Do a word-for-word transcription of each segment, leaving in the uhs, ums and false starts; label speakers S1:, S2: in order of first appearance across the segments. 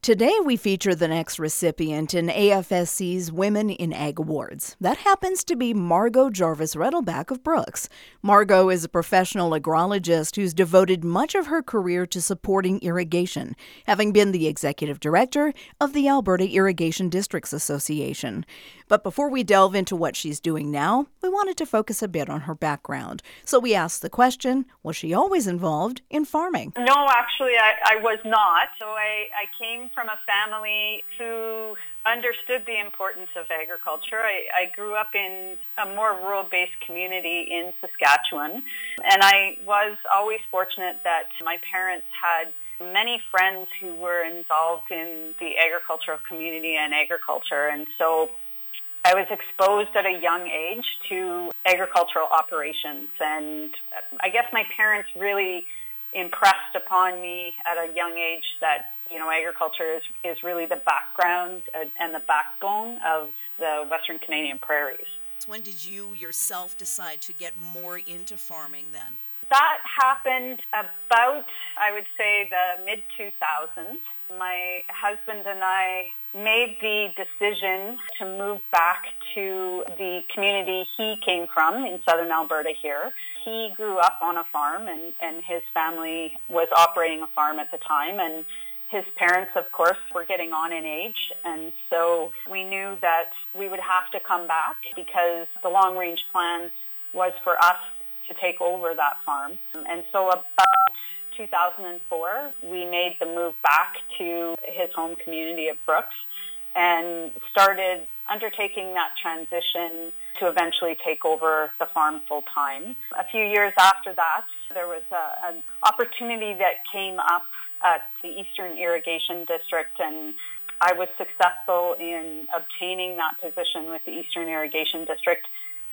S1: Today, we feature the next recipient in A F S C's Women in Ag Awards. That happens to be Margot Jarvis-Rettelbach of Brooks. Margot is a professional agrologist who's devoted much of her career to supporting irrigation, having been the executive director of the Alberta Irrigation Districts Association. But before we delve into what she's doing now, we wanted to focus a bit on her background. So we asked the question, was she always involved in farming?
S2: No, actually, I, I was not. So I, I came from a family who understood the importance of agriculture. I, I grew up in a more rural-based community in Saskatchewan, and I was always fortunate that my parents had many friends who were involved in the agricultural community and agriculture, and so I was exposed at a young age to agricultural operations, and I guess my parents really impressed upon me at a young age that, you know, agriculture is, is really the background and the backbone of the Western Canadian prairies.
S1: When did you yourself decide to get more into farming then?
S2: That happened about, I would say, the mid two thousands. My husband and I made the decision to move back to the community he came from in southern Alberta here. He grew up on a farm, and, and his family was operating a farm at the time, and his parents, of course, were getting on in age, and so we knew that we would have to come back because the long-range plan was for us to take over that farm. And so about two thousand four, we made the move back to his home community of Brooks and started undertaking that transition to eventually take over the farm full-time. A few years after that, there was a, an opportunity that came up at the Eastern Irrigation District, and I was successful in obtaining that position with the Eastern Irrigation District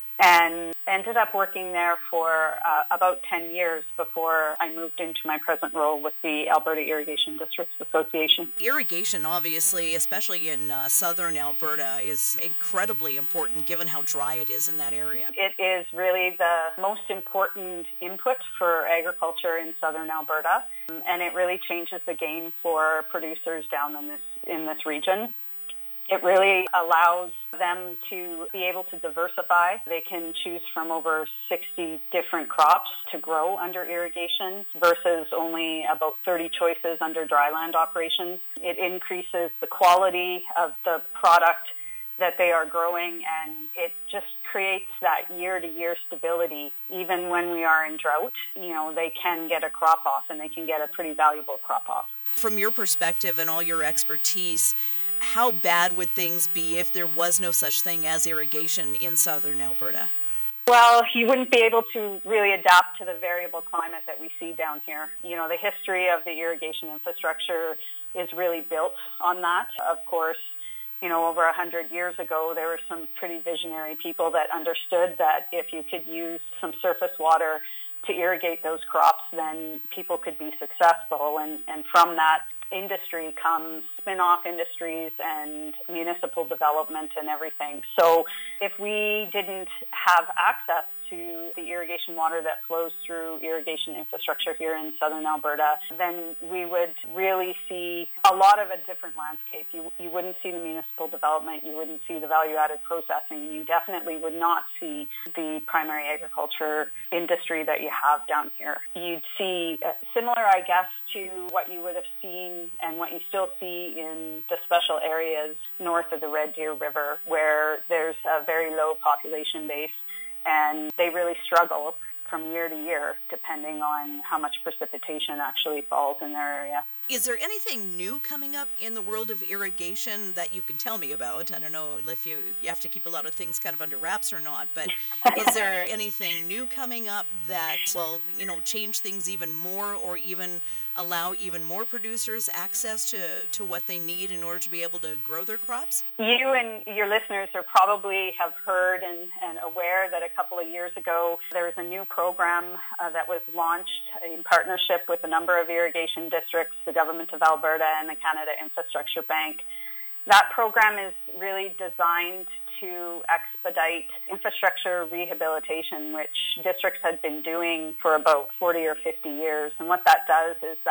S2: and ended up working there for uh, about ten years before I moved into my present role with the Alberta Irrigation Districts Association.
S1: Irrigation, obviously, especially in uh, southern Alberta, is incredibly important given how dry it is in that area.
S2: It is really the most important input for agriculture in southern Alberta, and it really changes the game for producers down in this in this region. It really allows them to be able to diversify. They can choose from over sixty different crops to grow under irrigation versus only about thirty choices under dryland operations. It increases the quality of the product that they are growing, and it just creates that year-to-year stability. Even when we are in drought, you know, they can get a crop off, and they can get a pretty valuable crop off.
S1: From your perspective and all your expertise, how bad would things be if there was no such thing as irrigation in southern Alberta?
S2: Well, you wouldn't be able to really adapt to the variable climate that we see down here. You know, the history of the irrigation infrastructure is really built on that. Of course, you know, over a hundred years ago, there were some pretty visionary people that understood that if you could use some surface water to irrigate those crops, then people could be successful. And, and from that industry comes spin-off industries and municipal development and everything. So if we didn't have access to the irrigation water that flows through irrigation infrastructure here in southern Alberta, then we would really see a lot of a different landscape. You, you wouldn't see the municipal development, you wouldn't see the value-added processing, you definitely would not see the primary agriculture industry that you have down here. You'd see uh, similar, I guess, to what you would have seen and what you still see in the special areas north of the Red Deer River, where there's a very low population base, and they really struggle from year to year, depending on how much precipitation actually falls in their area.
S1: Is there anything new coming up in the world of irrigation that you can tell me about? I don't know if you, you have to keep a lot of things kind of under wraps or not, but is there anything new coming up that will, you know, change things even more, or even allow even more producers access to, to what they need in order to be able to grow their crops?
S2: You and your listeners are probably have heard and, and aware that a couple of years ago there was a new program uh, that was launched in partnership with a number of irrigation districts, the Government of Alberta and the Canada Infrastructure Bank. That program is really designed to expedite infrastructure rehabilitation, which districts had been doing for about forty or fifty years. And what that does is that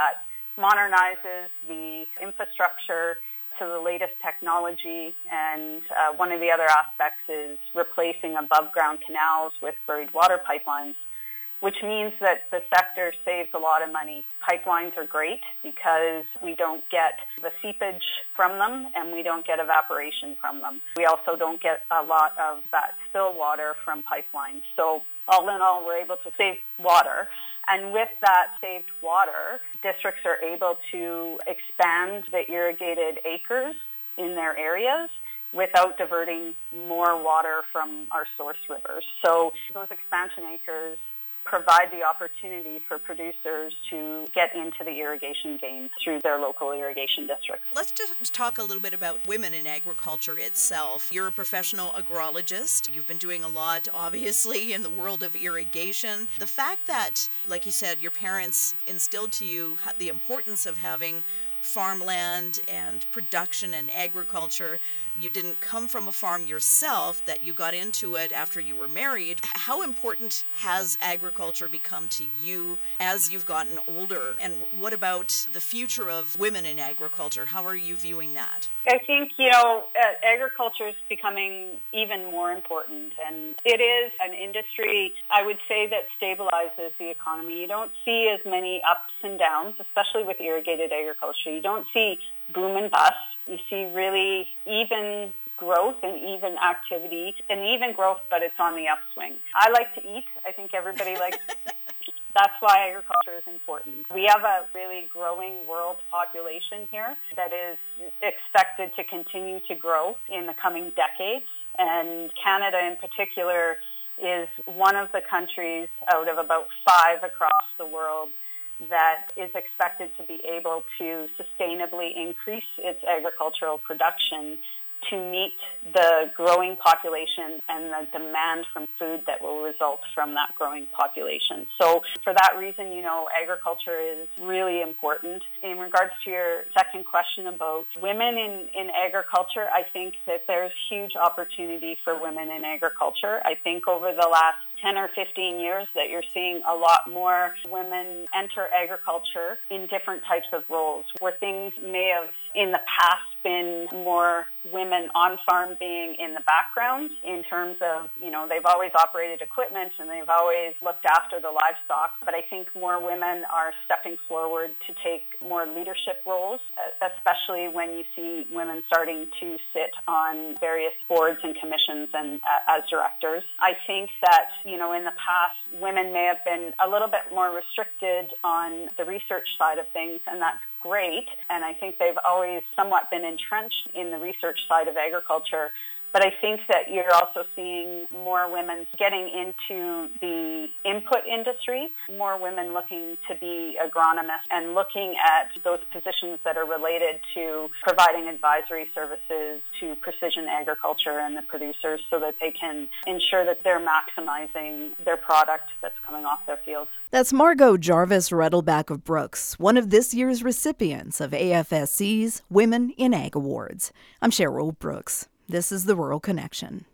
S2: modernizes the infrastructure to the latest technology, and uh, one of the other aspects is replacing above-ground canals with buried water pipelines, which means that the sector saves a lot of money. Pipelines are great because we don't get the seepage from them and we don't get evaporation from them. We also don't get a lot of that spill water from pipelines. So all in all, we're able to save water. And with that saved water, districts are able to expand the irrigated acres in their areas without diverting more water from our source rivers. So those expansion acres provide the opportunity for producers to get into the irrigation game through their local irrigation districts.
S1: Let's just talk a little bit about women in agriculture itself. You're a professional agrologist. You've been doing a lot, obviously, in the world of irrigation. The fact that, like you said, your parents instilled to you the importance of having farmland and production and agriculture. You didn't come from a farm yourself, that you got into it after you were married. How important has agriculture become to you as you've gotten older? And what about the future of women in agriculture? How are you viewing that?
S2: I think, you know, uh, agriculture is becoming even more important, and it is an industry, I would say, that stabilizes the economy. You don't see as many ups and downs, especially with irrigated agriculture. You don't see boom and bust. You see really even growth and even activity and even growth, but it's on the upswing. I like to eat. I think everybody likes to eat. That's why agriculture is important. We have a really growing world population here that is expected to continue to grow in the coming decades. And Canada in particular is one of the countries out of about five across the world that is expected to be able to sustainably increase its agricultural production to meet the growing population and the demand from food that will result from that growing population. So for that reason, you know, agriculture is really important. In regards to your second question about women in, in agriculture, I think that there's huge opportunity for women in agriculture. I think over the last ten or fifteen years that you're seeing a lot more women enter agriculture in different types of roles, where things may have in the past been more women on farm being in the background in terms of, you know, they've always operated equipment and they've always looked after the livestock. But I think more women are stepping forward to take more leadership roles, especially when you see women starting to sit on various boards and commissions and uh, as directors. I think that, you know, in the past, women may have been a little bit more restricted on the research side of things, and that's great. And I think they've always somewhat been entrenched in the research side of agriculture. But I think that you're also seeing more women getting into the input industry, more women looking to be agronomists and looking at those positions that are related to providing advisory services to precision agriculture and the producers so that they can ensure that they're maximizing their product that's coming off their fields.
S1: That's Margot Jarvis-Rettelbach of Brooks, one of this year's recipients of A F S C's Women in Ag Awards. I'm Cheryl Brooks. This is The Rural Connection.